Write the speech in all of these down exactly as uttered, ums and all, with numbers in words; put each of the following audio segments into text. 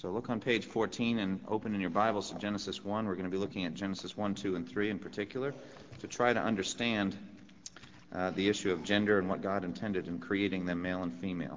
So look on page fourteen and open in your Bibles to Genesis one. We're going to be looking at Genesis one, two, and three in particular to try to understand uh, the issue of gender and what God intended in creating them male and female.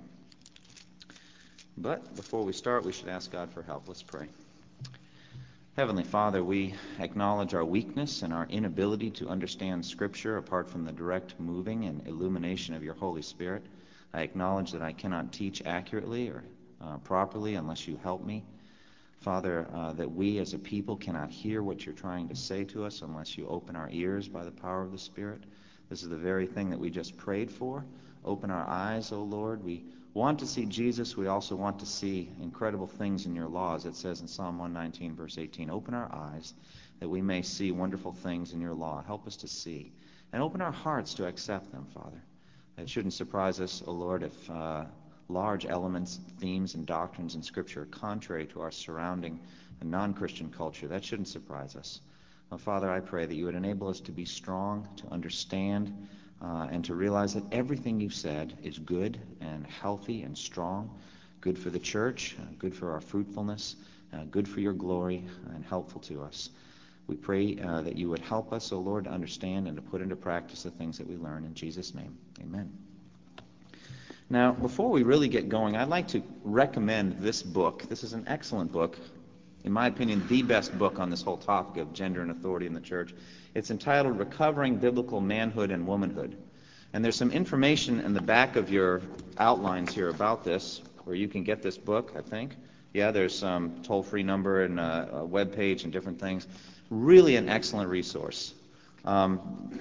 But before we start, we should ask God for help. Let's pray. Heavenly Father, we acknowledge our weakness and our inability to understand Scripture apart from the direct moving and illumination of your Holy Spirit. I acknowledge that I cannot teach accurately or uh, properly unless you help me. Father, uh, that we as a people cannot hear what you're trying to say to us unless you open our ears by the power of the Spirit. This is the very thing that we just prayed for. Open our eyes, O Lord. We want to see Jesus. We also want to see incredible things in your laws. It says in Psalm one nineteen, verse eighteen, open our eyes that we may see wonderful things in your law. Help us to see. And open our hearts to accept them, Father. It shouldn't surprise us, O Lord, if uh, large elements, themes, and doctrines in Scripture are contrary to our surrounding and non-Christian culture. That shouldn't surprise us. Now, Father, I pray that you would enable us to be strong, to understand, Uh, and to realize that everything you've said is good and healthy and strong, good for the church, uh, good for our fruitfulness, uh, good for your glory, and helpful to us. We pray uh, that you would help us, O Lord, to understand and to put into practice the things that we learn. In Jesus' name, amen. Now, before we really get going, I'd like to recommend this book. This is an excellent book. In my opinion, the best book on this whole topic of gender and authority in the church. It's entitled Recovering Biblical Manhood and Womanhood. And there's some information in the back of your outlines here about this, where you can get this book, I think. Yeah, there's some toll-free number and a, a web page and different things. Really an excellent resource. Um,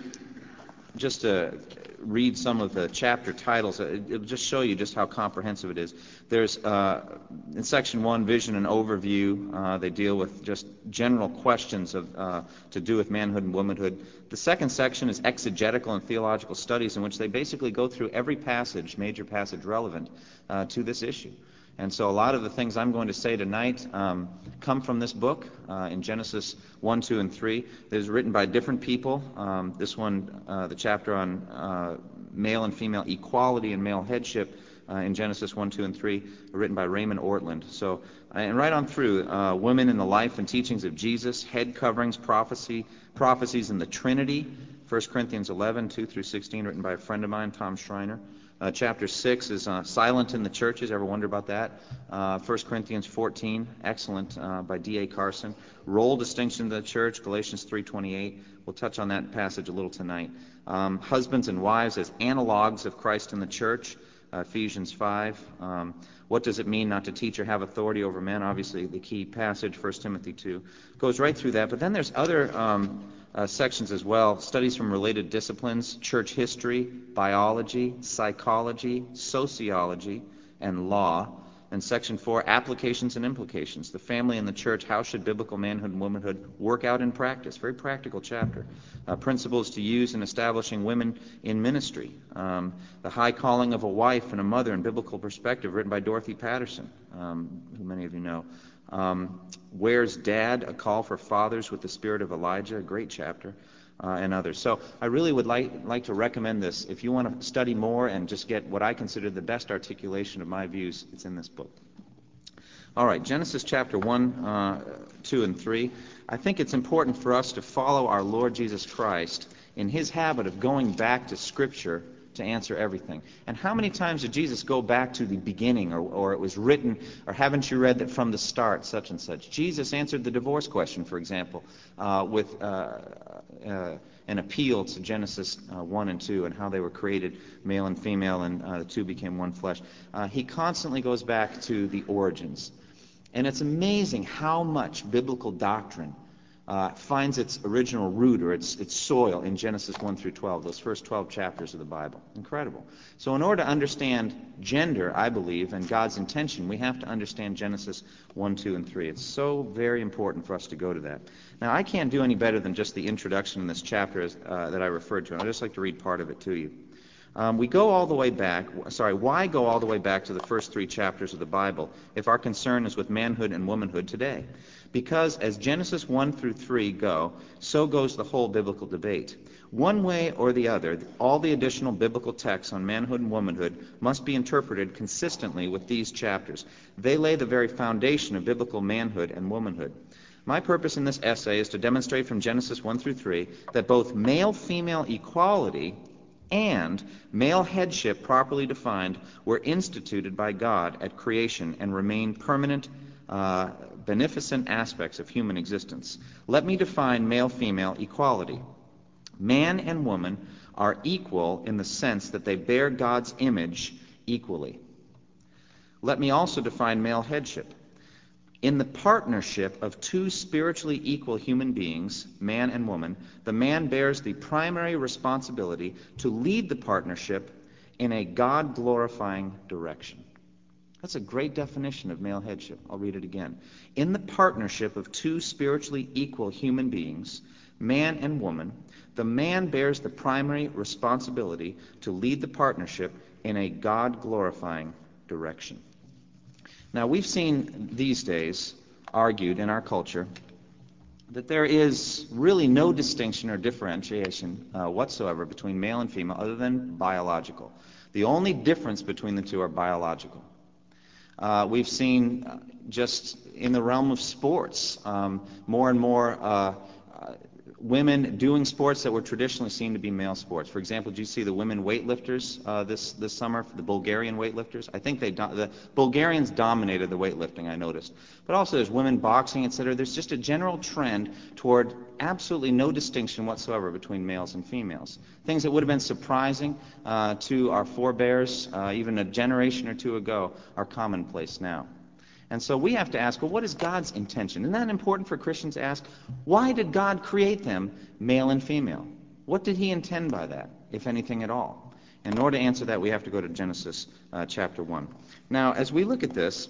just to read some of the chapter titles, it'll just show you just how comprehensive it is. There's, uh, in section one, vision and overview. Uh, they deal with just general questions of uh, to do with manhood and womanhood. The second section is exegetical and theological studies, in which they basically go through every passage, major passage relevant uh, to this issue. And so a lot of the things I'm going to say tonight um, come from this book uh, in Genesis one, two, and three. It is written by different people. Um, this one, uh, the chapter on uh, male and female equality and male headship uh, in Genesis one, two, and three, written by Raymond Ortland. So, and right on through, uh, women in the life and teachings of Jesus, head coverings, prophecy, prophecies in the Trinity, First Corinthians eleven, two through sixteen, written by a friend of mine, Tom Schreiner. Uh, chapter six is uh, Silent in the Churches. Ever wonder about that? Uh, First Corinthians fourteen, excellent, uh, by D A Carson. Role distinction of the church, Galatians three twenty-eight. We'll touch on that passage a little tonight. Um, husbands and wives as analogs of Christ in the church, uh, Ephesians five. Um, what does it mean not to teach or have authority over men? Obviously, the key passage, First Timothy two. Goes right through that. But then there's other Um, Uh, sections as well, studies from related disciplines, church history, biology, psychology, sociology, and law. And section four, applications and implications. The family and the church, how should biblical manhood and womanhood work out in practice? Very practical chapter. Uh, principles to use in establishing women in ministry. Um, the high calling of a wife and a mother in biblical perspective, written by Dorothy Patterson, um, who many of you know. Um, Where's Dad? A Call for Fathers with the Spirit of Elijah, a great chapter, uh, and others. So I really would like, like to recommend this. If you want to study more and just get what I consider the best articulation of my views, it's in this book. All right, Genesis chapter one, uh, two, and three. I think it's important for us to follow our Lord Jesus Christ in his habit of going back to Scripture to answer everything. And how many times did Jesus go back to the beginning, or, or it was written, or haven't you read that from the start, such and such? Jesus answered the divorce question, for example, uh, with uh, uh, an appeal to Genesis uh, one and two and how they were created, male and female, and uh, the two became one flesh. Uh, he constantly goes back to the origins. And it's amazing how much biblical doctrine Uh, finds its original root or its its soil in Genesis one through twelve, those first twelve chapters of the Bible. Incredible. So in order to understand gender, I believe, and God's intention, we have to understand Genesis one, two, and three. It's so very important for us to go to that. Now, I can't do any better than just the introduction in this chapter as, uh, that I referred to, and I'd just like to read part of it to you. Um, we go all the way back, sorry, why go all the way back to the first three chapters of the Bible if our concern is with manhood and womanhood today? Because as Genesis one through three go, so goes the whole biblical debate. One way or the other, all the additional biblical texts on manhood and womanhood must be interpreted consistently with these chapters. They lay the very foundation of biblical manhood and womanhood. My purpose in this essay is to demonstrate from Genesis one through three that both male-female equality and male headship properly defined were instituted by God at creation and remain permanent, uh, beneficent aspects of human existence. Let me define male-female equality. Man and woman are equal in the sense that they bear God's image equally. Let me also define male headship. In the partnership of two spiritually equal human beings, man and woman, the man bears the primary responsibility to lead the partnership in a God-glorifying direction. That's a great definition of male headship. I'll read it again. In the partnership of two spiritually equal human beings, man and woman, the man bears the primary responsibility to lead the partnership in a God-glorifying direction. Now, we've seen these days argued in our culture that there is really no distinction or differentiation uh, whatsoever between male and female other than biological. The only difference between the two are biological. Uh, we've seen uh, just in the realm of sports um, more and more uh, uh, women doing sports that were traditionally seen to be male sports. For example, did you see the women weightlifters uh, this this summer, the Bulgarian weightlifters? I think they do- the Bulgarians dominated the weightlifting, I noticed. But also there's women boxing, et cetera. There's just a general trend toward absolutely no distinction whatsoever between males and females. Things that would have been surprising uh, to our forebears uh, even a generation or two ago are commonplace now. And so we have to ask, well, what is God's intention? Isn't that important for Christians to ask? Why did God create them male and female? What did he intend by that, if anything at all? And in order to answer that, we have to go to Genesis uh, chapter one. Now, as we look at this,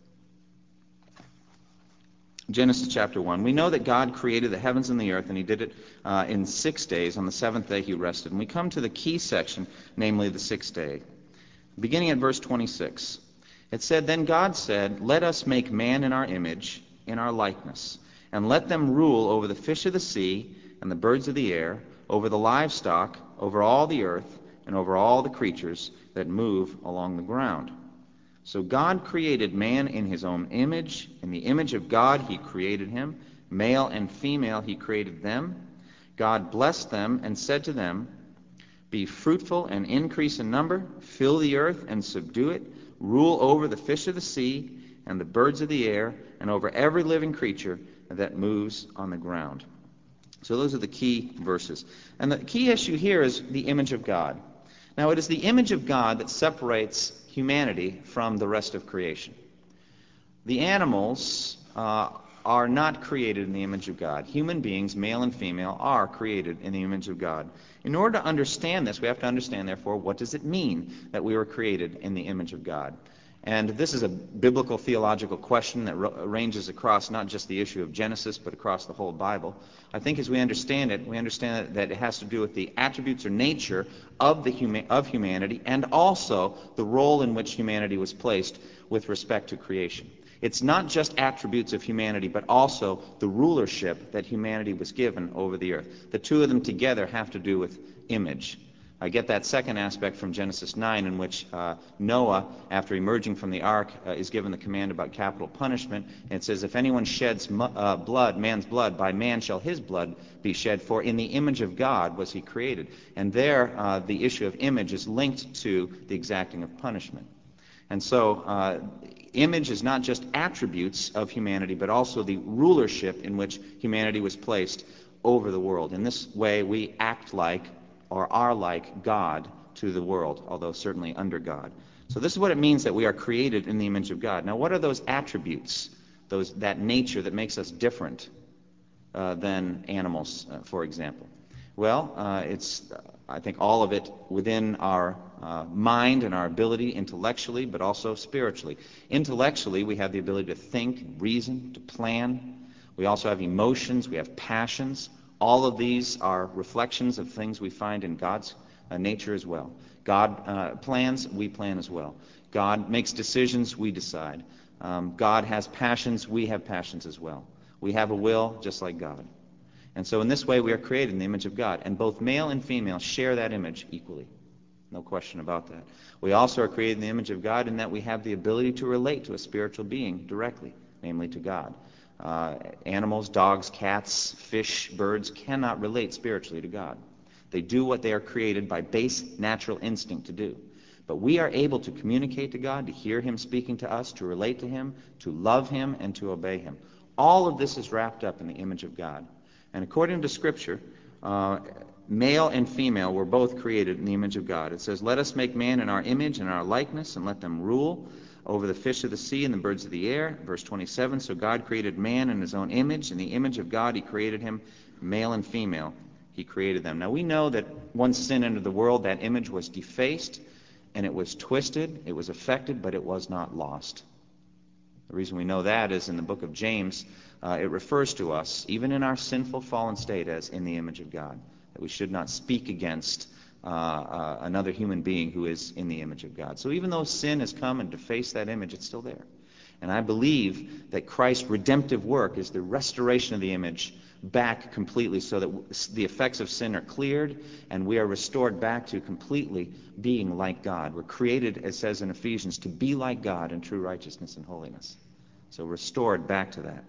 Genesis chapter one, we know that God created the heavens and the earth, and he did it uh, in six days. On the seventh day, he rested. And we come to the key section, namely the sixth day. Beginning at verse twenty-six. It said, Then God said, Let us make man in our image, in our likeness, and let them rule over the fish of the sea and the birds of the air, over the livestock, over all the earth, and over all the creatures that move along the ground. So God created man in his own image. In the image of God he created him. Male and female he created them. God blessed them and said to them, Be fruitful and increase in number, fill the earth and subdue it, rule over the fish of the sea and the birds of the air, and over every living creature that moves on the ground. So those are the key verses. And the key issue here is the image of God. Now, it is the image of God that separates humanity from the rest of creation. The animals uh, are not created in the image of God. Human beings, male and female, are created in the image of God. In order to understand this, we have to understand, therefore, what does it mean that we were created in the image of God? And this is a biblical theological question that ranges across not just the issue of Genesis, but across the whole Bible. I think as we understand it, we understand that it has to do with the attributes or nature of the huma- of humanity, and also the role in which humanity was placed with respect to creation. It's not just attributes of humanity, but also the rulership that humanity was given over the earth. The two of them together have to do with image. I get that second aspect from Genesis nine, in which uh, Noah, after emerging from the ark, uh, is given the command about capital punishment. And it says, If anyone sheds mu- uh, blood, man's blood, by man shall his blood be shed, for in the image of God was he created. And there, uh, the issue of image is linked to the exacting of punishment. And so, uh, image is not just attributes of humanity, but also the rulership in which humanity was placed over the world. In this way, we act like, or are like, God to the world, although certainly under God. So this is what it means that we are created in the image of God. Now, what are those attributes, those that nature that makes us different uh, than animals, uh, for example? Well, uh, it's, uh, I think, all of it within our uh, mind and our ability intellectually, but also spiritually. Intellectually, we have the ability to think, reason, to plan. We also have emotions. We have passions. All of these are reflections of things we find in God's uh, nature as well. God uh, plans, we plan as well. God makes decisions, we decide. Um, God has passions, we have passions as well. We have a will just like God. And so in this way we are created in the image of God. And both male and female share that image equally. No question about that. We also are created in the image of God in that we have the ability to relate to a spiritual being directly, namely to God. Uh, animals, dogs, cats, fish, birds cannot relate spiritually to God. They do what they are created by base natural instinct to do. But we are able to communicate to God, to hear Him speaking to us, to relate to Him, to love Him, and to obey Him. All of this is wrapped up in the image of God. And according to Scripture, uh, male and female were both created in the image of God. It says, "Let us make man in our image and our likeness, and let them rule over the fish of the sea and the birds of the air." Verse twenty-seven, "So God created man in His own image. In the image of God He created him, male and female He created them." Now we know that once sin entered the world, that image was defaced, and it was twisted, it was affected, but it was not lost. The reason we know that is in the book of James, uh, it refers to us, even in our sinful fallen state, as in the image of God, that we should not speak against uh, uh, another human being who is in the image of God. So even though sin has come and defaced that image, it's still there. And I believe that Christ's redemptive work is the restoration of the image back completely so that the effects of sin are cleared and we are restored back to completely being like God. We're created, as it says in Ephesians, to be like God in true righteousness and holiness. So restored back to that.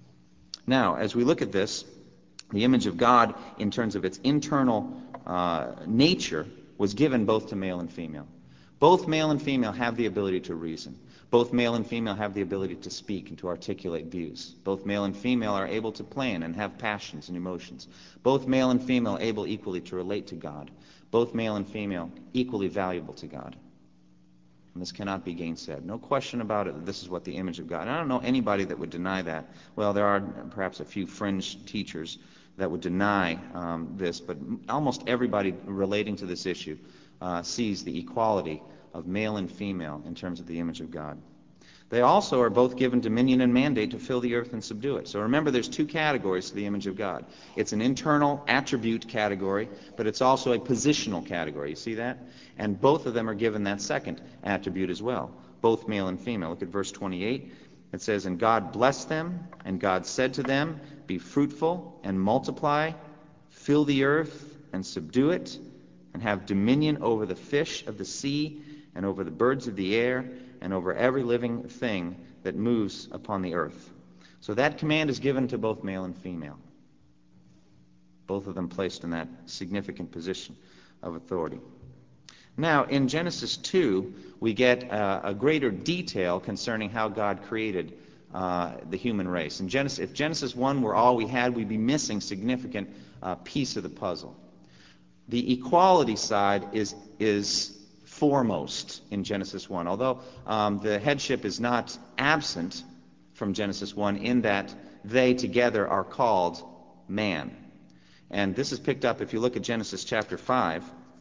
Now, as we look at this, the image of God in terms of its internal uh, nature was given both to male and female. Both male and female have the ability to reason. Both male and female have the ability to speak and to articulate views. Both male and female are able to plan and have passions and emotions. Both male and female able equally to relate to God. Both male and female equally valuable to God. And this cannot be gainsaid. No question about it that this is what the image of God. And I don't know anybody that would deny that. Well, there are perhaps a few fringe teachers that would deny um, this, but almost everybody relating to this issue uh, sees the equality of male and female in terms of the image of God. They also are both given dominion and mandate to fill the earth and subdue it. So remember, there's two categories to the image of God. It's an internal attribute category, but it's also a positional category. You see that? And both of them are given that second attribute as well, both male and female. Look at verse twenty-eight. It says, "And God blessed them, and God said to them, Be fruitful and multiply, fill the earth and subdue it, and have dominion over the fish of the sea, and over the birds of the air, and over every living thing that moves upon the earth." So that command is given to both male and female, both of them placed in that significant position of authority. Now, in Genesis two, we get uh, a greater detail concerning how God created uh, the human race. In Genesis, if Genesis one were all we had, we'd be missing a significant uh, piece of the puzzle. The equality side is is foremost in Genesis one, although um, the headship is not absent from Genesis one in that they together are called man. And this is picked up if you look at Genesis chapter five,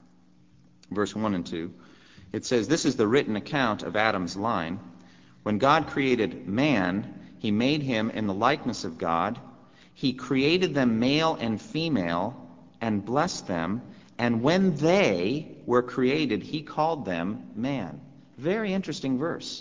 verse one and two. It says, "This is the written account of Adam's line. When God created man, He made him in the likeness of God. He created them male and female and blessed them. And when they were created, He called them man." Very interesting verse.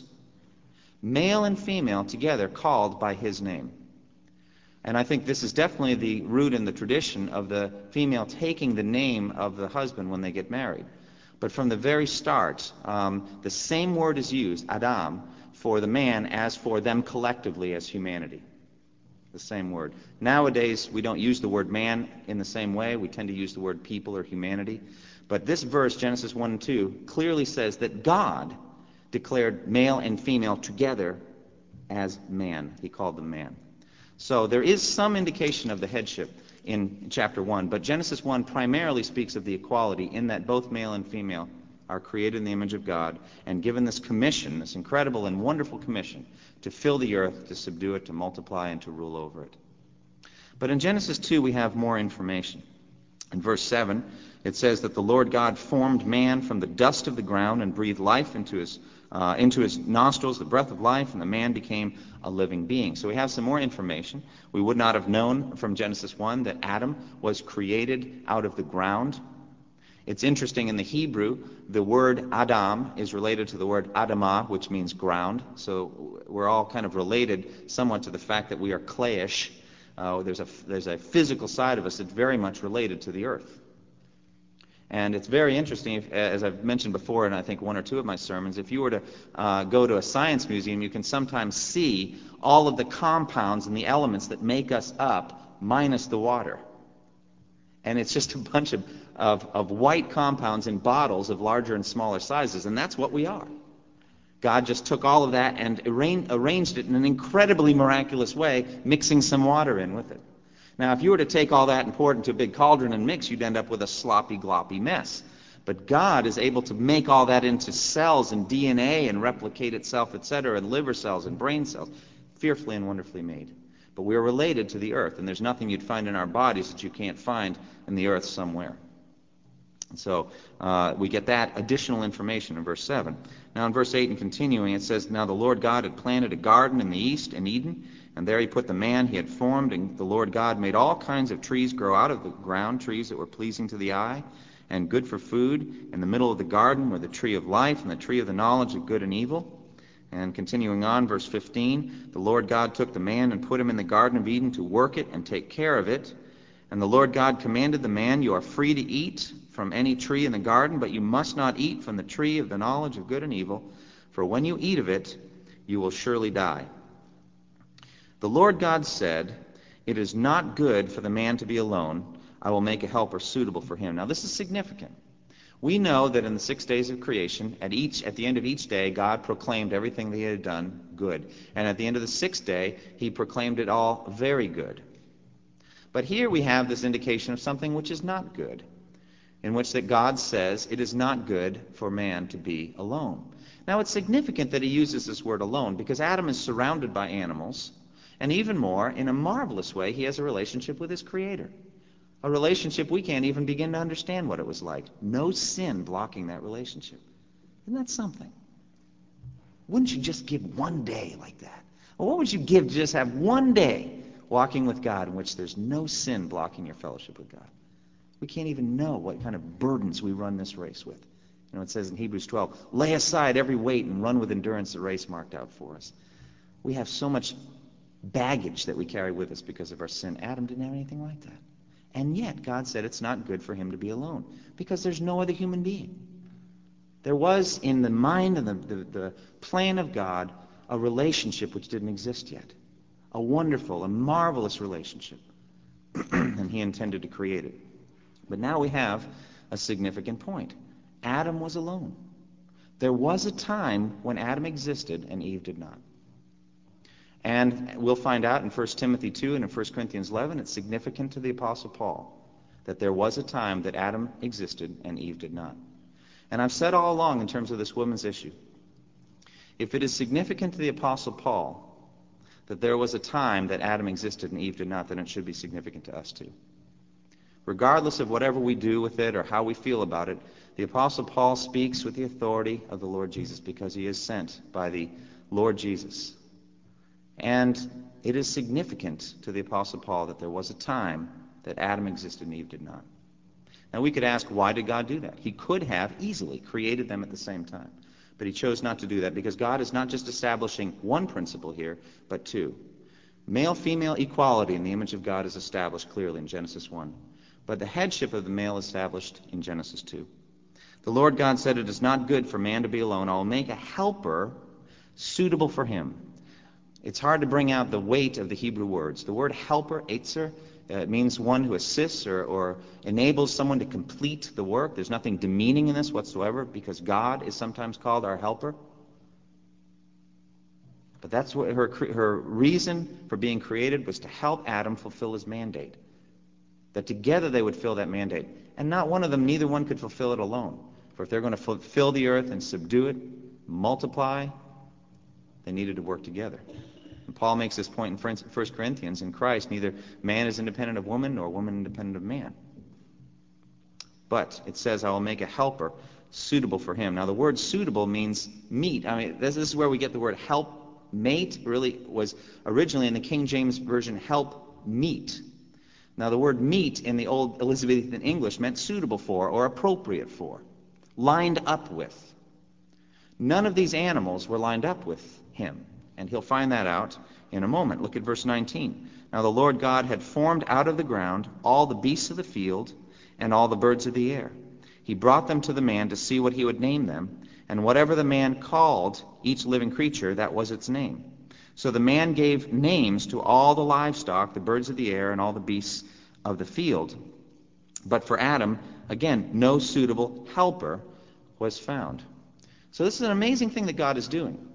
Male and female together called by His name. And I think this is definitely the root in the tradition of the female taking the name of the husband when they get married. But from the very start, um, the same word is used, Adam, for the man as for them collectively as humanity. The same word. Nowadays, we don't use the word man in the same way. We tend to use the word people or humanity. But this verse, Genesis one and two, clearly says that God declared male and female together as man. He called them man. So there is some indication of the headship in chapter one, but Genesis one primarily speaks of the equality in that both male and female are created in the image of God and given this commission, this incredible and wonderful commission, to fill the earth, to subdue it, to multiply, and to rule over it. But in Genesis two, we have more information. In verse seven, it says that the Lord God formed man from the dust of the ground and breathed life into his uh, into his nostrils, the breath of life, and the man became a living being. So we have some more information. We would not have known from Genesis one that Adam was created out of the ground. It's interesting, in the Hebrew, the word Adam is related to the word Adamah, which means ground. So we're all kind of related somewhat to the fact that we are clayish. Uh, there's a there's a physical side of us that's very much related to the earth. And it's very interesting, if, as I've mentioned before in I think one or two of my sermons, if you were to uh, go to a science museum, you can sometimes see all of the compounds and the elements that make us up, minus the water. And it's just a bunch of, of, of white compounds in bottles of larger and smaller sizes, and that's what we are. God just took all of that and arra- arranged it in an incredibly miraculous way, mixing some water in with it. Now, if you were to take all that and pour it into a big cauldron and mix, you'd end up with a sloppy, gloppy mess. But God is able to make all that into cells and D N A and replicate itself, et cetera, and liver cells and brain cells, fearfully and wonderfully made. But we are related to the earth, and there's nothing you'd find in our bodies that you can't find in the earth somewhere. And so uh, we get that additional information in verse seven. Now in verse eight and continuing, it says, Now the Lord God had planted a garden in the east, in Eden, and there he put the man he had formed, and the Lord God made all kinds of trees grow out of the ground, trees that were pleasing to the eye and good for food. In the middle of the garden were the tree of life and the tree of the knowledge of good and evil. And continuing on, verse fifteen, the Lord God took the man and put him in the Garden of Eden to work it and take care of it. And the Lord God commanded the man, You are free to eat from any tree in the garden, but you must not eat from the tree of the knowledge of good and evil, for when you eat of it, you will surely die. The Lord God said, It is not good for the man to be alone. I will make a helper suitable for him. Now this is significant. We know that in the six days of creation, at each at the end of each day, God proclaimed everything that he had done good. And at the end of the sixth day, he proclaimed it all very good. But here we have this indication of something which is not good, in which that God says it is not good for man to be alone. Now it's significant that he uses this word alone, because Adam is surrounded by animals, and even more, in a marvelous way, he has a relationship with his Creator. A relationship we can't even begin to understand what it was like. No sin blocking that relationship. Isn't that something? Wouldn't you just give one day like that? Well, what would you give to just have one day walking with God in which there's no sin blocking your fellowship with God? We can't even know what kind of burdens we run this race with. You know, it says in Hebrews twelve, lay aside every weight and run with endurance the race marked out for us. We have so much baggage that we carry with us because of our sin. Adam didn't have anything like that. And yet, God said it's not good for him to be alone, because there's no other human being. There was, in the mind and the, the, the plan of God, a relationship which didn't exist yet. A wonderful, a marvelous relationship. And he intended to create it. But now we have a significant point. Adam was alone. There was a time when Adam existed and Eve did not. And we'll find out in First Timothy two and in First Corinthians eleven, it's significant to the Apostle Paul that there was a time that Adam existed and Eve did not. And I've said all along in terms of this woman's issue, if it is significant to the Apostle Paul that there was a time that Adam existed and Eve did not, then it should be significant to us too. Regardless of whatever we do with it or how we feel about it, the Apostle Paul speaks with the authority of the Lord Jesus because he is sent by the Lord Jesus. And it is significant to the Apostle Paul that there was a time that Adam existed and Eve did not. Now we could ask, why did God do that? He could have easily created them at the same time. But he chose not to do that because God is not just establishing one principle here, but two. Male-female equality in the image of God is established clearly in Genesis one. But the headship of the male is established in Genesis two. The Lord God said, It is not good for man to be alone. I will make a helper suitable for him. It's hard to bring out the weight of the Hebrew words. The word helper, etzer, uh, it means one who assists or, or enables someone to complete the work. There's nothing demeaning in this whatsoever because God is sometimes called our helper. But that's what her, her reason for being created was to help Adam fulfill his mandate. That together they would fill that mandate. And not one of them, neither one could fulfill it alone. For if they're going to fulfill the earth and subdue it, multiply, they needed to work together. And Paul makes this point in First Corinthians. In Christ, neither man is independent of woman nor woman independent of man. But it says, I will make a helper suitable for him. Now the word suitable means meet. I mean, this, this is where we get the word help mate. Really was originally in the King James Version help meet. Now, the word meet in the Old Elizabethan English meant suitable for or appropriate for, lined up with. None of these animals were lined up with him, and he'll find that out in a moment. Look at verse nineteen. Now the Lord God had formed out of the ground all the beasts of the field and all the birds of the air. He brought them to the man to see what he would name them, and whatever the man called each living creature, that was its name. So the man gave names to all the livestock, the birds of the air, and all the beasts of the field. But for Adam, again, no suitable helper was found. So this is an amazing thing that God is doing.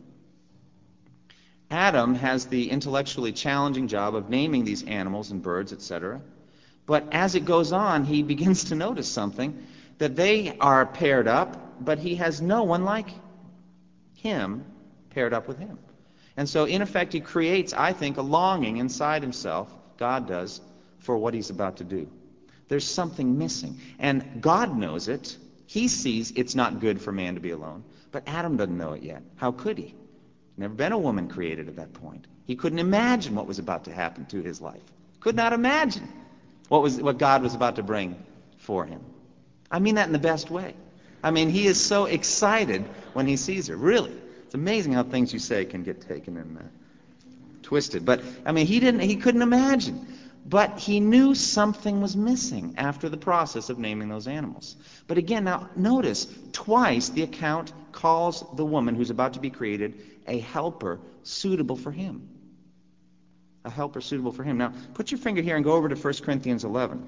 Adam has the intellectually challenging job of naming these animals and birds, et cetera. But as it goes on, he begins to notice something, that they are paired up, but he has no one like him paired up with him. And so, in effect, he creates, I think, a longing inside himself, God does, for what he's about to do. There's something missing. And God knows it. He sees it's not good for man to be alone. But Adam doesn't know it yet. How could he? Never been a woman created at that point. He couldn't imagine what was about to happen to his life. Could not imagine what was what God was about to bring for him. I mean that in the best way. I mean, he is so excited when he sees her. Really. It's amazing how things you say can get taken and uh, twisted. But, I mean, he didn't. He couldn't imagine. But he knew something was missing after the process of naming those animals. But again, now notice, twice the account calls the woman who's about to be created a helper suitable for him. A helper suitable for him. Now, put your finger here and go over to First Corinthians eleven.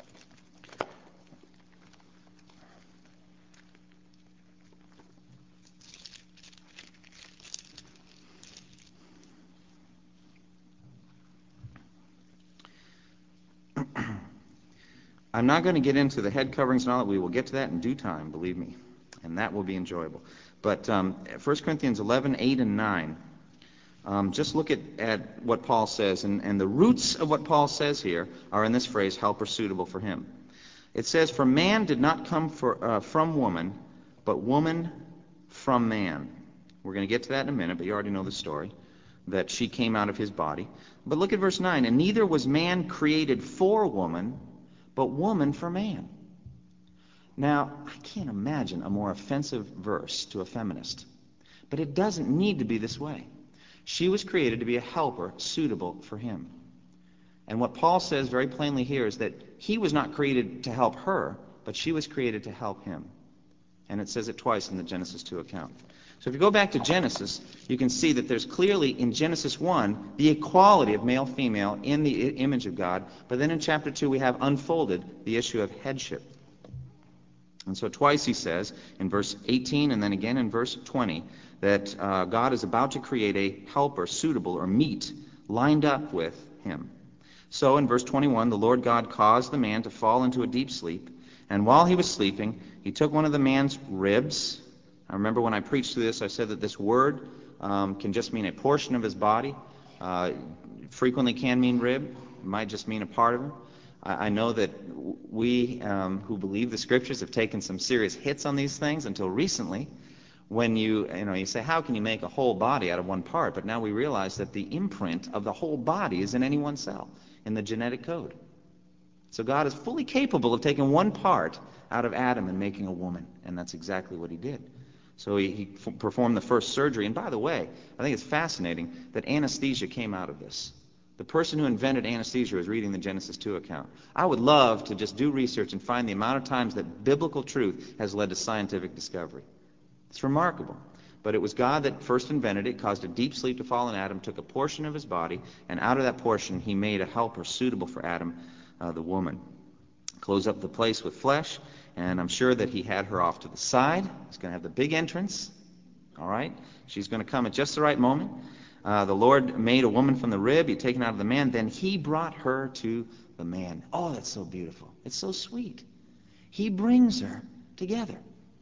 I'm not going to get into the head coverings and all that. We will get to that in due time, believe me. And that will be enjoyable. But um, First Corinthians eleven, eight and nine, um, just look at, at what Paul says. And, and the roots of what Paul says here are in this phrase, helper suitable for him. It says, for man did not come for, uh, from woman, but woman from man. We're going to get to that in a minute, but you already know the story, that she came out of his body. But look at verse nine. And neither was man created for woman, but woman for man. Now, I can't imagine a more offensive verse to a feminist. But it doesn't need to be this way. She was created to be a helper suitable for him. And what Paul says very plainly here is that he was not created to help her, but she was created to help him. And it says it twice in the Genesis two account. So if you go back to Genesis, you can see that there's clearly in Genesis one the equality of male-female in the image of God. But then in chapter two we have unfolded the issue of headship. And so twice he says, in verse eighteen and then again in verse twenty, that uh, God is about to create a helper suitable or meet lined up with him. So in verse twenty-one, the Lord God caused the man to fall into a deep sleep. And while he was sleeping, he took one of the man's ribs. I remember when I preached through this, I said that this word um, can just mean a portion of his body. Uh, frequently can mean rib. It might just mean a part of him. I, I know that we um, who believe the Scriptures have taken some serious hits on these things until recently. When you, you know, you say, how can you make a whole body out of one part? But now we realize that the imprint of the whole body is in any one cell, in the genetic code. So God is fully capable of taking one part out of Adam and making a woman, and that's exactly what he did. So he, he f- performed the first surgery. And by the way, I think it's fascinating that anesthesia came out of this. The person who invented anesthesia was reading the Genesis two account. I would love to just do research and find the amount of times that biblical truth has led to scientific discovery. It's remarkable. But it was God that first invented it, caused a deep sleep to fall on Adam, took a portion of his body, and out of that portion he made a helper suitable for Adam, uh, the woman. Closed up the place with flesh, and I'm sure that he had her off to the side. He's going to have the big entrance. All right? She's going to come at just the right moment. Uh, the Lord made a woman from the rib. He'd taken out of the man. Then he brought her to the man. Oh, that's so beautiful. It's so sweet. He brings her together.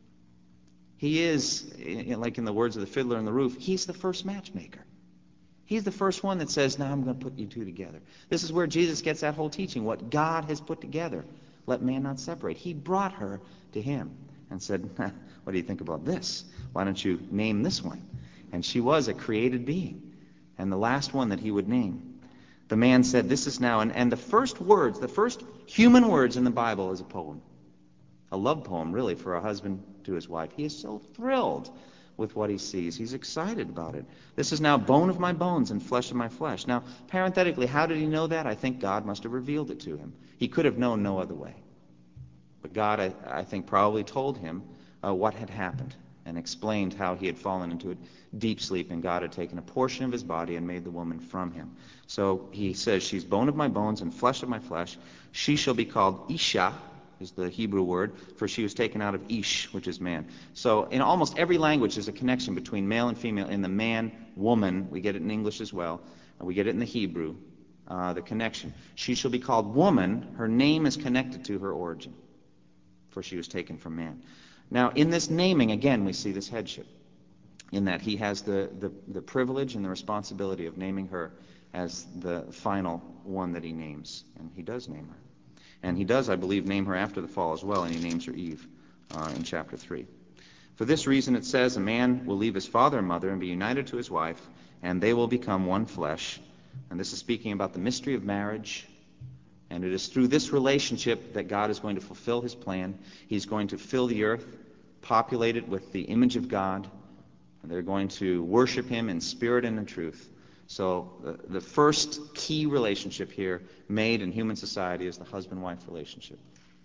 He is, like in the words of the Fiddler on the Roof, he's the first matchmaker. He's the first one that says, now I'm going to put you two together. This is where Jesus gets that whole teaching. What God has put together, let man not separate. He brought her to him and said, what do you think about this? Why don't you name this one? And she was a created being, and the last one that he would name. The man said, this is now, and, and the first words, the first human words in the Bible is a poem. A love poem, really, for a husband to his wife. He is so thrilled with what he sees. He's excited about it. This is now bone of my bones and flesh of my flesh. Now, parenthetically, how did he know that? I think God must have revealed it to him. He could have known no other way. But God, I, I think, probably told him uh, what had happened and explained how he had fallen into a deep sleep, and God had taken a portion of his body and made the woman from him. So he says, she's bone of my bones and flesh of my flesh. She shall be called Isha, is the Hebrew word, for she was taken out of Ish, which is man. So in almost every language there's a connection between male and female. In the man, woman, we get it in English as well, and we get it in the Hebrew, uh, the connection. She shall be called woman. Her name is connected to her origin, for she was taken from man. Now, in this naming, again, we see this headship, in that he has the, the, the privilege and the responsibility of naming her as the final one that he names. And he does name her. And he does, I believe, name her after the fall as well, and he names her Eve uh, in chapter three. For this reason it says, a man will leave his father and mother and be united to his wife, and they will become one flesh. And this is speaking about the mystery of marriage. And it is through this relationship that God is going to fulfill his plan. He's going to fill the earth, populate it with the image of God, and they're going to worship him in spirit and in truth. So the, the first key relationship here made in human society is the husband-wife relationship.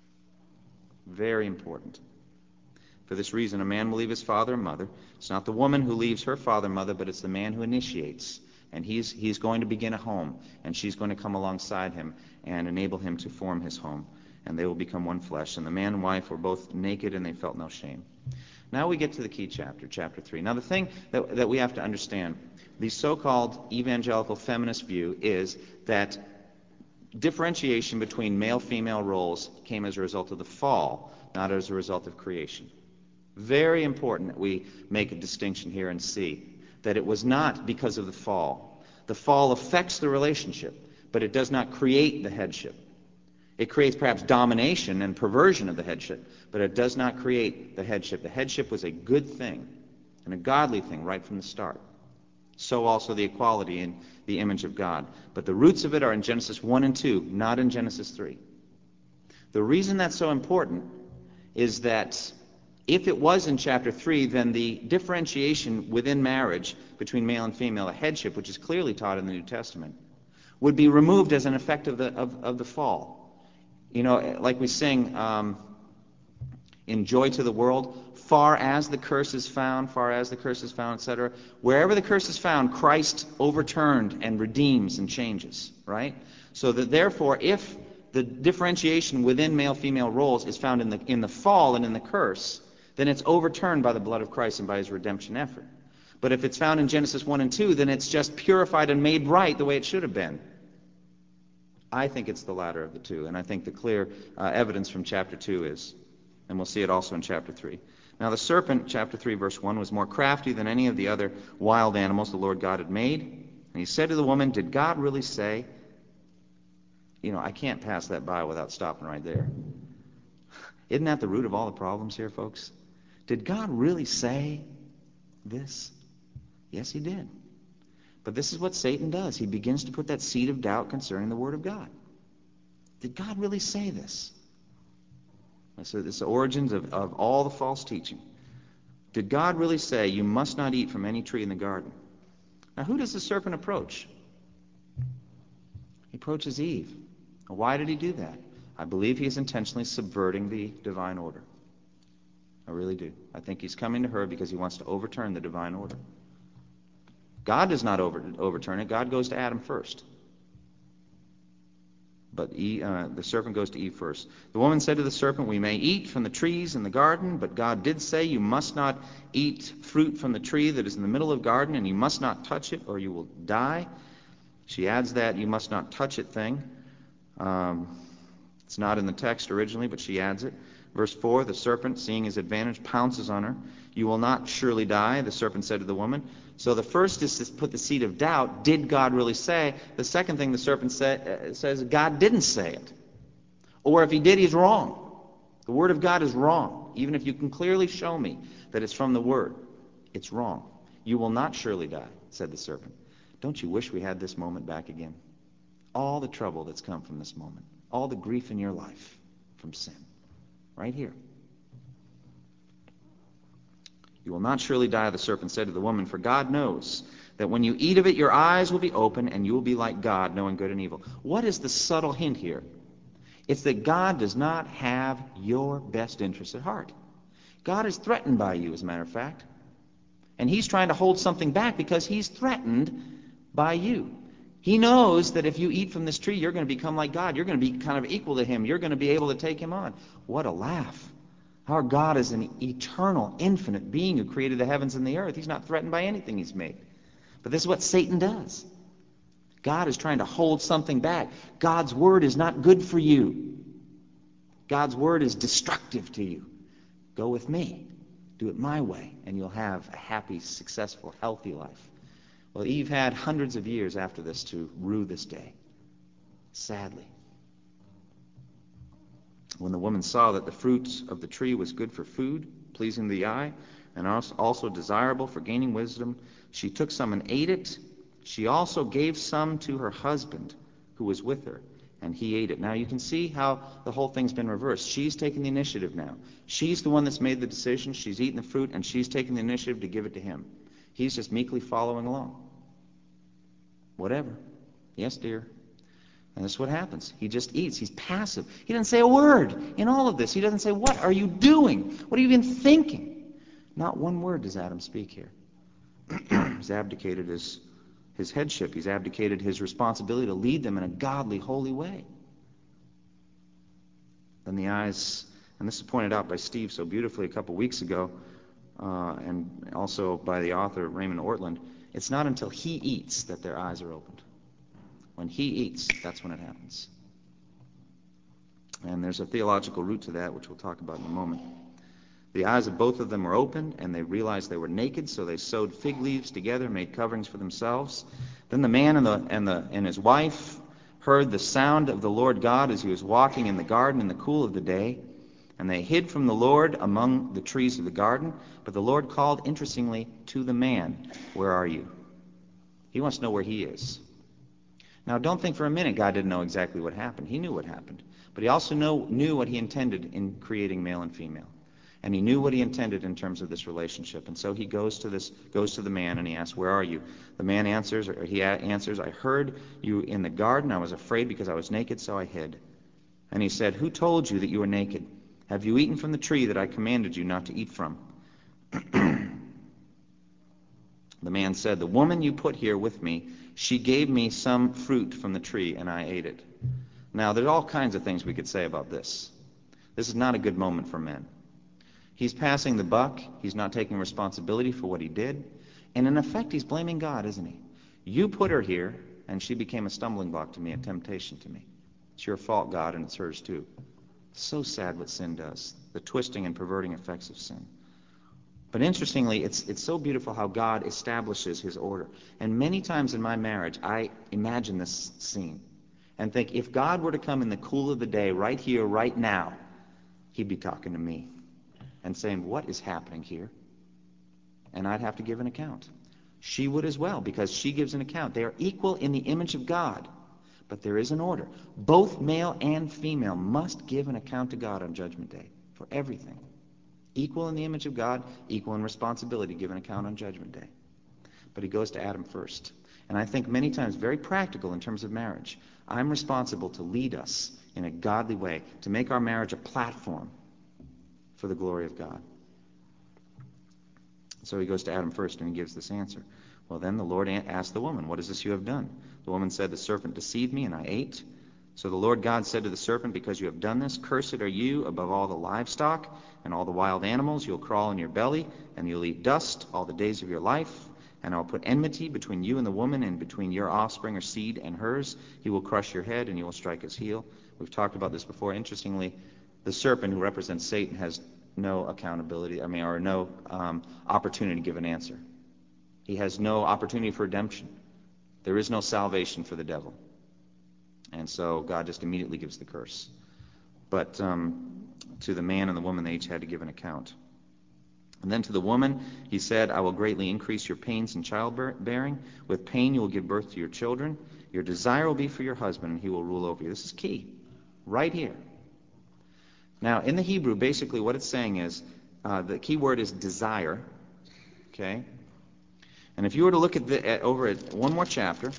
Very important. For this reason, a man will leave his father and mother. It's not the woman who leaves her father and mother, but it's the man who initiates. And he's, he's going to begin a home, and she's going to come alongside him and enable him to form his home. And they will become one flesh. And the man and wife were both naked, and they felt no shame. Now we get to the key chapter, chapter three. Now the thing that, that we have to understand, the so-called evangelical feminist view is that differentiation between male-female roles came as a result of the fall, not as a result of creation. Very important that we make a distinction here and see that it was not because of the fall. The fall affects the relationship, but it does not create the headship. It creates perhaps domination and perversion of the headship, but it does not create the headship. The headship was a good thing and a godly thing right from the start. So also the equality in the image of God. But the roots of it are in Genesis one and two, not in Genesis three. The reason that's so important is that if it was in chapter three, then the differentiation within marriage between male and female, a headship, which is clearly taught in the New Testament, would be removed as an effect of the, of, of the fall. You know, like we sing um, in Joy to the World, far as the curse is found, far as the curse is found, et cetera. Wherever the curse is found, Christ overturned and redeems and changes, right? So that therefore, if the differentiation within male-female roles is found in the, in the fall and in the curse, then it's overturned by the blood of Christ and by his redemption effort. But if it's found in Genesis one and two, then it's just purified and made right the way it should have been. I think it's the latter of the two, and I think the clear uh, evidence from chapter two is, and we'll see it also in chapter three. Now the serpent, chapter three, verse one, was more crafty than any of the other wild animals the Lord God had made. And he said to the woman, did God really say? You know, I can't pass that by without stopping right there. Isn't that the root of all the problems here, folks? Did God really say this? Yes, he did. But this is what Satan does. He begins to put that seed of doubt concerning the Word of God. Did God really say this? So it's the origins of, of all the false teaching. Did God really say, you must not eat from any tree in the garden? Now, who does the serpent approach? He approaches Eve. Now, why did he do that? I believe he is intentionally subverting the divine order. I really do. I think he's coming to her because he wants to overturn the divine order. God does not over, overturn it. God goes to Adam first. But Eve, uh, the serpent goes to Eve first. The woman said to the serpent, we may eat from the trees in the garden, but God did say you must not eat fruit from the tree that is in the middle of the garden, and you must not touch it or you will die. She adds that you must not touch it thing. Um, it's not in the text originally, but she adds it. Verse four, the serpent, seeing his advantage, pounces on her. You will not surely die, the serpent said to the woman. So the first is to put the seed of doubt. Did God really say? The second thing the serpent say, uh, says, God didn't say it. Or if he did, he's wrong. The Word of God is wrong. Even if you can clearly show me that it's from the Word, it's wrong. You will not surely die, said the serpent. Don't you wish we had this moment back again? all the trouble that's come from this moment, all the grief in your life from sin, right here. You will not surely die, the serpent said to the woman, for God knows that when you eat of it, your eyes will be open, and you will be like God, knowing good and evil. What is the subtle hint here? It's that God does not have your best interest at heart. God is threatened by you, as a matter of fact. And he's trying to hold something back because he's threatened by you. He knows that if you eat from this tree, you're going to become like God. You're going to be kind of equal to him. You're going to be able to take him on. What a laugh. Our God is an eternal, infinite being who created the heavens and the earth. He's not threatened by anything he's made. But this is what Satan does. God is trying to hold something back. God's word is not good for you. God's word is destructive to you. Go with me. Do it my way, and you'll have a happy, successful, healthy life. Well, Eve had hundreds of years after this to rue this day. Sadly. When the woman saw that the fruit of the tree was good for food, pleasing to the eye, and also desirable for gaining wisdom, she took some and ate it. She also gave some to her husband, who was with her, and he ate it. Now you can see how the whole thing's been reversed. She's taking the initiative now. She's the one that's made the decision. She's eaten the fruit, and she's taking the initiative to give it to him. He's just meekly following along. Whatever. Yes, dear. And this is what happens. He just eats. He's passive. He doesn't say a word in all of this. He doesn't say, what are you doing? What have you been thinking? Not one word does Adam speak here. He's abdicated his, his headship. He's abdicated his responsibility to lead them in a godly, holy way. Then the eyes, and this is pointed out by Steve so beautifully a couple weeks ago, uh, and also by the author Raymond Ortland, it's not until he eats that their eyes are opened. When he eats, that's when it happens. And there's a theological root to that, which we'll talk about in a moment. The eyes of both of them were opened, and they realized they were naked, so they sewed fig leaves together, made coverings for themselves. Then the man and, the, and, the, and his wife heard the sound of the Lord God as he was walking in the garden in the cool of the day, and they hid from the Lord among the trees of the garden. But the Lord called, interestingly, to the man, where are you? He wants to know where he is. Now, don't think for a minute God didn't know exactly what happened. He knew what happened. But he also know, knew what he intended in creating male and female. And he knew what he intended in terms of this relationship. And so he goes to this, goes to the man and he asks, where are you? The man answers, or he answers, I heard you in the garden. I was afraid because I was naked, so I hid. And he said, who told you that you were naked? Have you eaten from the tree that I commanded you not to eat from? The man said, the woman you put here with me, she gave me some fruit from the tree, and I ate it. Now, there's all kinds of things we could say about this. This is not a good moment for men. He's passing the buck. He's not taking responsibility for what he did. And in effect, he's blaming God, isn't he? You put her here, and she became a stumbling block to me, a temptation to me. It's your fault, God, and it's hers too. So sad what sin does, the twisting and perverting effects of sin. But interestingly, it's it's so beautiful how God establishes his order. And many times in my marriage, I imagine this scene and think, if God were to come in the cool of the day, right here, right now, he'd be talking to me and saying, what is happening here? And I'd have to give an account. She would as well, because she gives an account. They are equal in the image of God, but there is an order. Both male and female must give an account to God on Judgment Day for everything. Equal in the image of God, equal in responsibility, give an account on Judgment Day. But he goes to Adam first. And I think many times very practical in terms of marriage. I'm responsible to lead us in a godly way, to make our marriage a platform for the glory of God. So he goes to Adam first and he gives this answer. Well, then the Lord asked the woman, what is this you have done? The woman said, the serpent deceived me and I ate. So the Lord God said to the serpent, because you have done this, cursed are you above all the livestock and all the wild animals. You'll crawl on your belly, and you'll eat dust all the days of your life. And I'll put enmity between you and the woman, and between your offspring or seed and hers. He will crush your head, and you will strike his heel. We've talked about this before. Interestingly, the serpent, who represents Satan, has no accountability, I mean, or no um, opportunity to give an answer. He has no opportunity for redemption. There is no salvation for the devil. And so God just immediately gives the curse. But um, to the man and the woman, they each had to give an account. And then to the woman he said, I will greatly increase your pains in childbearing. With pain you will give birth to your children. Your desire will be for your husband, and he will rule over you. This is key, right here. Now, in the Hebrew, basically what it's saying is, uh, the key word is desire. Okay? And if you were to look at, the, at over at one more chapter,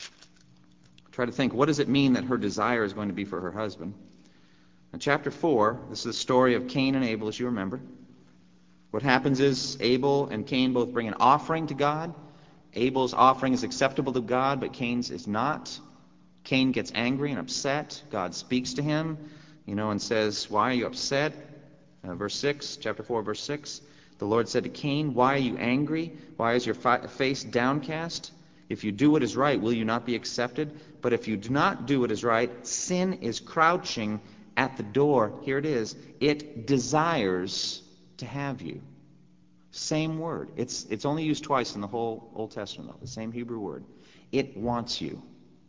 try to think, what does it mean that her desire is going to be for her husband? In chapter four, this is the story of Cain and Abel, as you remember. What happens is Abel and Cain both bring an offering to God. Abel's offering is acceptable to God, but Cain's is not. Cain gets angry and upset. God speaks to him, you know, and says, why are you upset? Uh, verse six, chapter four, verse six. The Lord said to Cain, why are you angry? Why is your fi- face downcast? If you do what is right, will you not be accepted? But if you do not do what is right, sin is crouching at the door. Here it is. It desires to have you. Same word. It's it's only used twice in the whole Old Testament, though. The same Hebrew word. It wants you.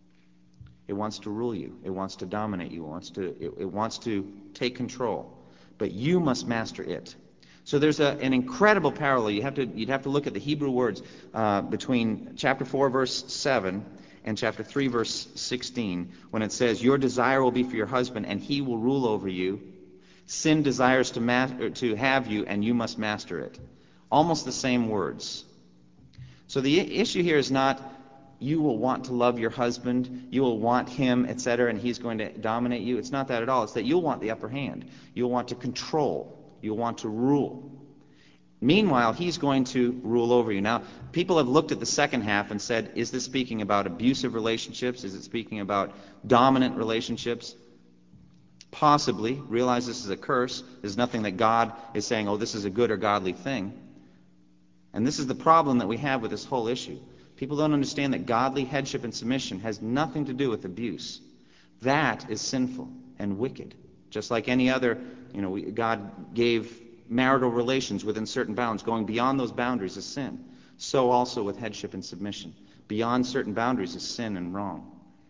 It wants to rule you. It wants to dominate you. It wants to it, it wants to take control. But you must master it. So there's a, an incredible parallel. You have to you'd have to look at the Hebrew words uh, between chapter four, verse seven, and chapter three, verse sixteen, when it says, "Your desire will be for your husband, and he will rule over you." Sin desires to ma- to have you, and you must master it. Almost the same words. So the I- issue here is not you will want to love your husband, you will want him, et cetera, and he's going to dominate you. It's not that at all. It's that you'll want the upper hand. You'll want to control. You'll want to rule. Meanwhile, he's going to rule over you. Now, people have looked at the second half and said, is this speaking about abusive relationships? Is it speaking about dominant relationships? Possibly. Realize this is a curse. There's nothing that God is saying, oh, this is a good or godly thing. And this is the problem that we have with this whole issue. People don't understand that godly headship and submission has nothing to do with abuse. That is sinful and wicked. Just like any other, you know, we, God gave marital relations within certain bounds. Going beyond those boundaries is sin. So also with headship and submission. Beyond certain boundaries is sin and wrong.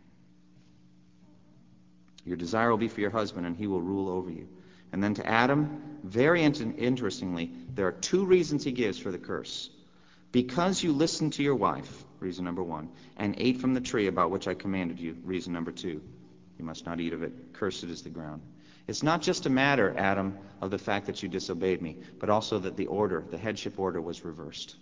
Your desire will be for your husband, and he will rule over you. And then to Adam, very in- interestingly, there are two reasons he gives for the curse. Because you listened to your wife, reason number one, and ate from the tree about which I commanded you, reason number two. You must not eat of it. Cursed is the ground. It's not just a matter, Adam, of the fact that you disobeyed me, but also that the order, the headship order, was reversed.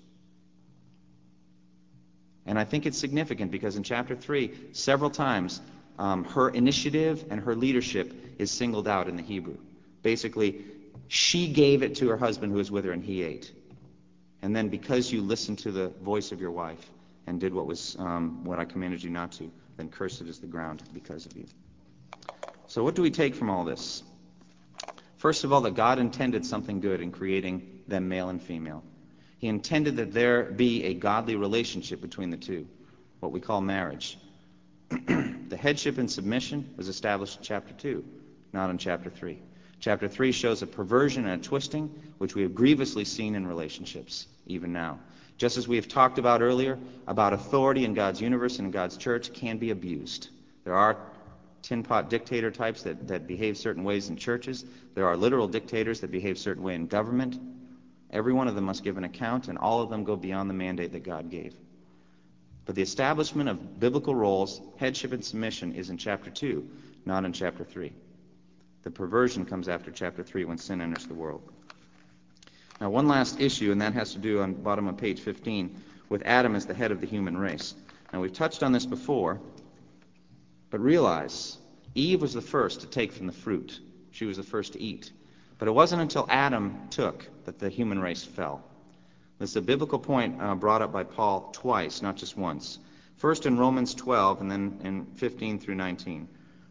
And I think it's significant because in chapter three, several times, um, her initiative and her leadership is singled out in the Hebrew. Basically, she gave it to her husband who was with her, and he ate. And then because you listened to the voice of your wife and did what was um, what I commanded you not to, then cursed is the ground because of you. So what do we take from all this? First of all, that God intended something good in creating them male and female. He intended that there be a godly relationship between the two, what we call marriage. The headship and submission was established in chapter two, not in chapter three. Chapter three shows a perversion and a twisting, which we have grievously seen in relationships, even now. Just as we have talked about earlier, about authority in God's universe and in God's church can be abused. There are tin pot dictator types that, that behave certain ways in churches. There are literal dictators that behave certain way in government. Every one of them must give an account, and all of them go beyond the mandate that God gave. But the establishment of biblical roles, headship and submission, is in chapter two, not in chapter three. The perversion comes after chapter three when sin enters the world. Now, one last issue, and that has to do on the bottom of page fifteen, with Adam as the head of the human race. Now, we've touched on this before, but realize Eve was the first to take from the fruit. She was the first to eat. But it wasn't until Adam took that the human race fell. This is a biblical point uh, brought up by Paul twice, not just once. First in Romans twelve, and then in fifteen through nineteen.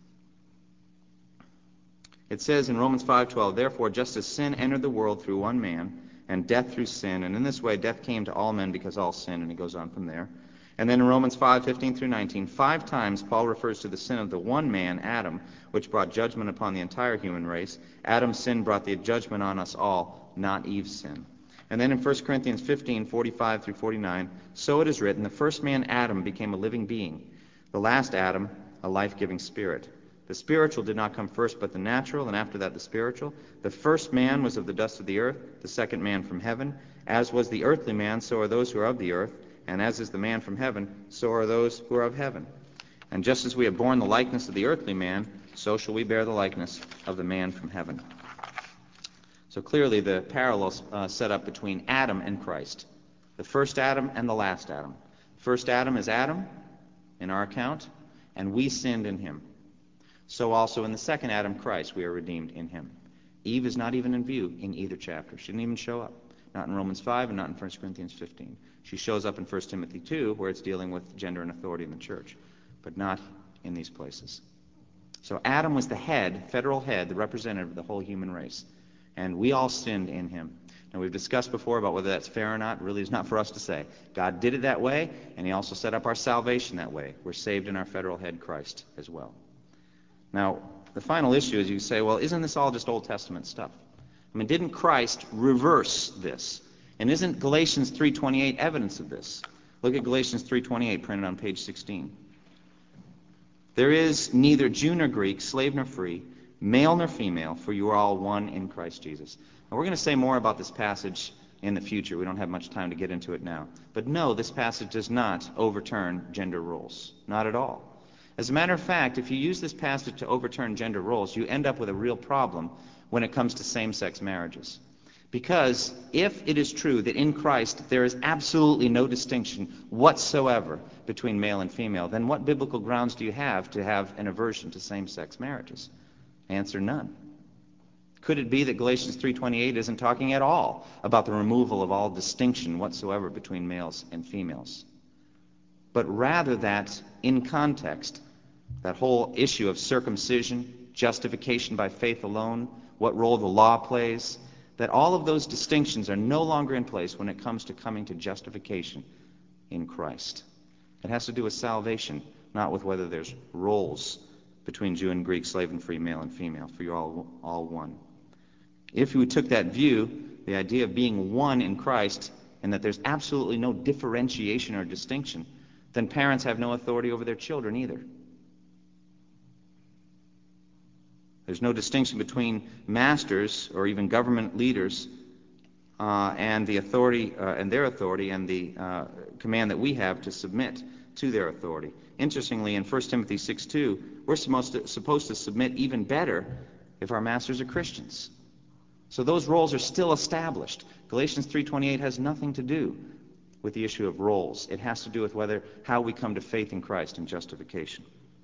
It says in Romans five twelve, therefore, just as sin entered the world through one man, and death through sin, and in this way death came to all men because all sinned, and he goes on from there. And then in Romans five fifteen through nineteen, five times Paul refers to the sin of the one man, Adam, which brought judgment upon the entire human race. Adam's sin brought the judgment on us all, not Eve's sin. And then in First Corinthians fifteen forty-five through forty-nine, so it is written, the first man, Adam, became a living being. The last Adam, a life-giving spirit. The spiritual did not come first, but the natural, and after that the spiritual. The first man was of the dust of the earth, the second man from heaven. As was the earthly man, so are those who are of the earth. And as is the man from heaven, so are those who are of heaven. And just as we have borne the likeness of the earthly man, so shall we bear the likeness of the man from heaven. So clearly the parallels uh, set up between Adam and Christ. The first Adam and the last Adam. First Adam is Adam, in our account, and we sinned in him. So also in the second Adam, Christ, we are redeemed in him. Eve is not even in view in either chapter. She didn't even show up. Not in Romans five and not in First Corinthians fifteen. She shows up in First Timothy two, where it's dealing with gender and authority in the church, but not in these places. So Adam was the head, federal head, the representative of the whole human race. And we all sinned in him. Now, we've discussed before about whether that's fair or not. It really is not for us to say. God did it that way, and he also set up our salvation that way. We're saved in our federal head, Christ, as well. Now, the final issue is you say, well, isn't this all just Old Testament stuff? I mean, didn't Christ reverse this? And isn't Galatians three twenty-eight evidence of this? Look at Galatians three twenty-eight, printed on page sixteen. There is neither Jew nor Greek, slave nor free, male nor female, for you are all one in Christ Jesus. Now, we're going to say more about this passage in the future. We don't have much time to get into it now. But no, this passage does not overturn gender roles. Not at all. As a matter of fact, if you use this passage to overturn gender roles, you end up with a real problem when it comes to same-sex marriages. Because if it is true that in Christ there is absolutely no distinction whatsoever between male and female, then what biblical grounds do you have to have an aversion to same-sex marriages? Answer, none. Could it be that Galatians three twenty-eight isn't talking at all about the removal of all distinction whatsoever between males and females? But rather that, in context, that whole issue of circumcision, justification by faith alone, what role the law plays, that all of those distinctions are no longer in place when it comes to coming to justification in Christ. It has to do with salvation, not with whether there's roles between Jew and Greek, slave and free, male and female, for you're all, all one. If we took that view, the idea of being one in Christ, and that there's absolutely no differentiation or distinction, then parents have no authority over their children either. There's no distinction between masters or even government leaders uh, and the authority uh, and their authority and the uh, command that we have to submit to their authority. Interestingly, in First Timothy six two, we're supposed to, supposed to submit even better if our masters are Christians. So those roles are still established. Galatians three twenty-eight has nothing to do with the issue of roles. It has to do with whether how we come to faith in Christ and justification.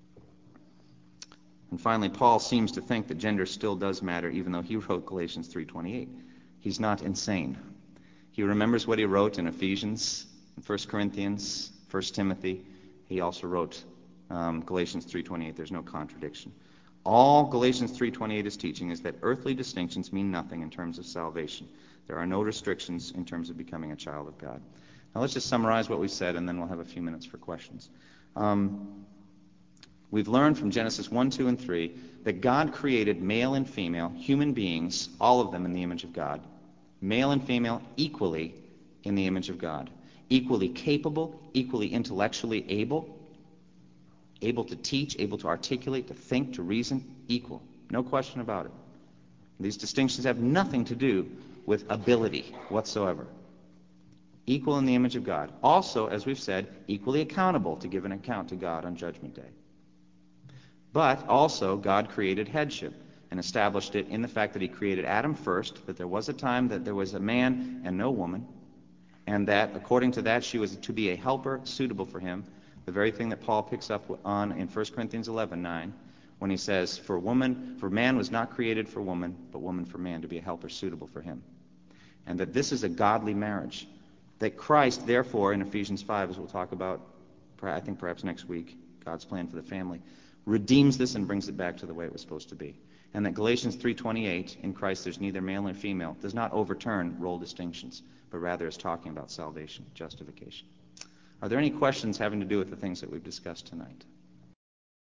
And finally, Paul seems to think that gender still does matter, even though he wrote Galatians three twenty-eight. He's not insane. He remembers what he wrote in Ephesians, in First Corinthians, First Timothy. He also wrote um, Galatians three twenty-eight. There's no contradiction. All Galatians three twenty-eight is teaching is that earthly distinctions mean nothing in terms of salvation. There are no restrictions in terms of becoming a child of God. Now let's just summarize what we said, and then we'll have a few minutes for questions. Um, we've learned from Genesis one, two, and three that God created male and female, human beings, all of them in the image of God, male and female equally in the image of God, equally capable, equally intellectually able, able to teach, able to articulate, to think, to reason, equal. No question about it. These distinctions have nothing to do with ability whatsoever. Equal in the image of God. Also, as we've said, equally accountable to give an account to God on Judgment Day. But also, God created headship and established it in the fact that he created Adam first, that there was a time that there was a man and no woman, and that according to that she was to be a helper suitable for him, the very thing that Paul picks up on in First Corinthians eleven nine, when he says, for woman, for man was not created for woman, but woman for man, to be a helper suitable for him. And that this is a godly marriage. That Christ, therefore, in Ephesians five, as we'll talk about, I think perhaps next week, God's plan for the family, redeems this and brings it back to the way it was supposed to be. And that Galatians three twenty-eight, in Christ there's neither male nor female, does not overturn role distinctions, but rather is talking about salvation, justification. Are there any questions having to do with the things that we've discussed tonight?